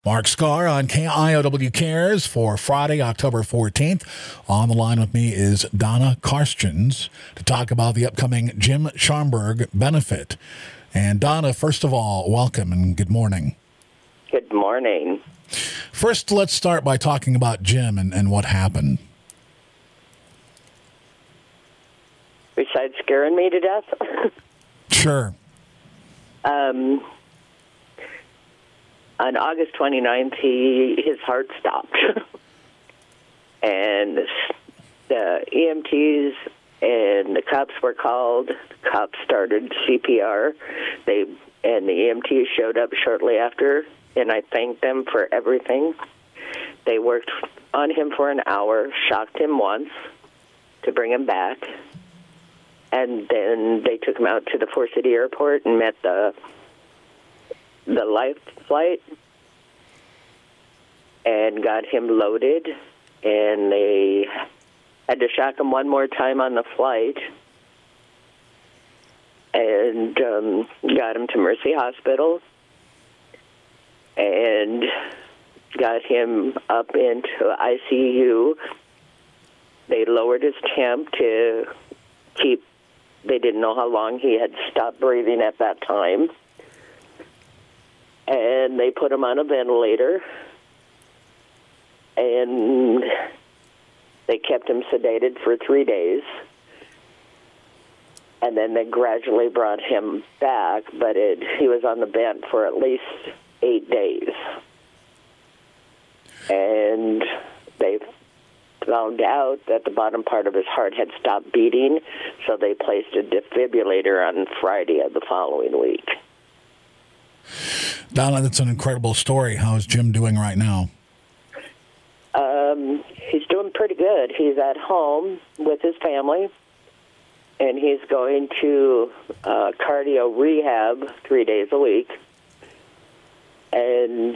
Mark Scar on KIOW Cares for Friday, October 14th. On the line with me is Donna Karstens to talk about the upcoming Jim Schaumburg benefit. And Donna, first of all, welcome and good morning. Good morning. First, let's start by talking about Jim and what happened. Besides scaring me to death? Sure. On August 29th, his heart stopped. And the EMTs and the cops were called. The cops started CPR. And the EMTs showed up shortly after, and I thanked them for everything. They worked on him for an hour, shocked him once to bring him back, and then they took him out to the Forest City Airport and met the life flight and got him loaded, and they had to shock him one more time on the flight and got him to Mercy Hospital and got him up into ICU. They lowered his temp to keep, they didn't know how long he had stopped breathing at that time. And they put him on a ventilator, and they kept him sedated for 3 days. And then they gradually brought him back, but he was on the vent for at least 8 days. And they found out that the bottom part of his heart had stopped beating, so they placed a defibrillator on Friday of the following week. Donna, that's an incredible story. How is Jim doing right now? He's doing pretty good. He's at home with his family, and he's going to cardio rehab 3 days a week. And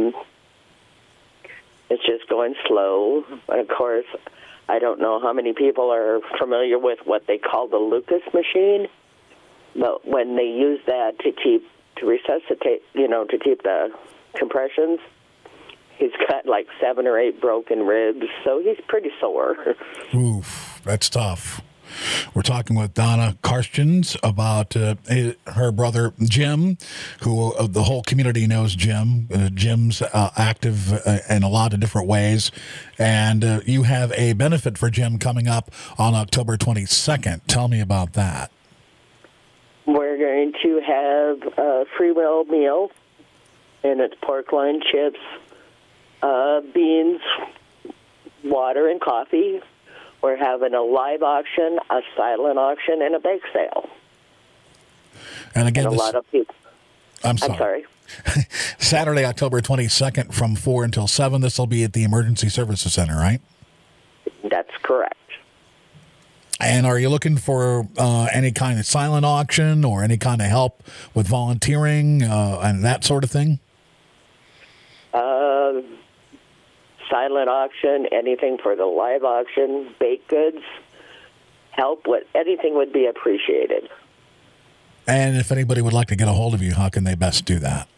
it's just going slow. And of course, I don't know how many people are familiar with what they call the Lucas machine, but when they use that to resuscitate, to keep the compressions, he's got like 7 or 8 broken ribs, so he's pretty sore. Oof, that's tough. We're talking with Donna Karstens about her brother Jim, who the whole community knows Jim. Jim's active in a lot of different ways, and you have a benefit for Jim coming up on October 22nd. Tell me about that. We're going to have a free will meal, and it's pork loin, chips, beans, water, and coffee. We're having a live auction, a silent auction, and a bake sale. And again, and a lot of people. I'm sorry. Saturday, October 22nd from 4 until 7. This will be at the Emergency Services Center, right? That's correct. And are you looking for any kind of silent auction or any kind of help with volunteering and that sort of thing? Silent auction, anything for the live auction, baked goods, help with anything would be appreciated. And if anybody would like to get a hold of you, how can they best do that?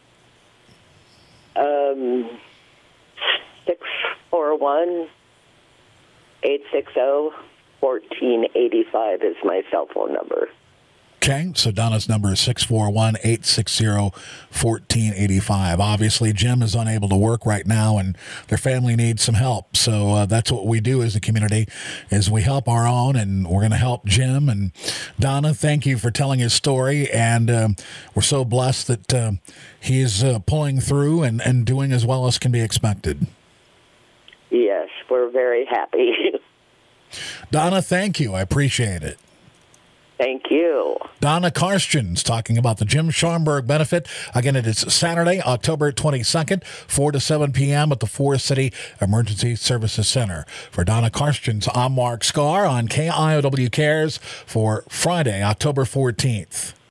641-860-1485 is my cell phone number. Okay, so Donna's number is 641-860-1485. Obviously, Jim is unable to work right now, and their family needs some help. So that's what we do as a community, is we help our own, and we're going to help Jim. And Donna, thank you for telling his story, and we're so blessed that he's pulling through and doing as well as can be expected. Yes, we're very happy. Donna, thank you. I appreciate it. Thank you. Donna Karstens talking about the Jim Schaumburg benefit. Again, it is Saturday, October 22nd, 4 to 7 p.m. at the Forest City Emergency Services Center. For Donna Karstens, I'm Mark Scar on KIOW Cares for Friday, October 14th.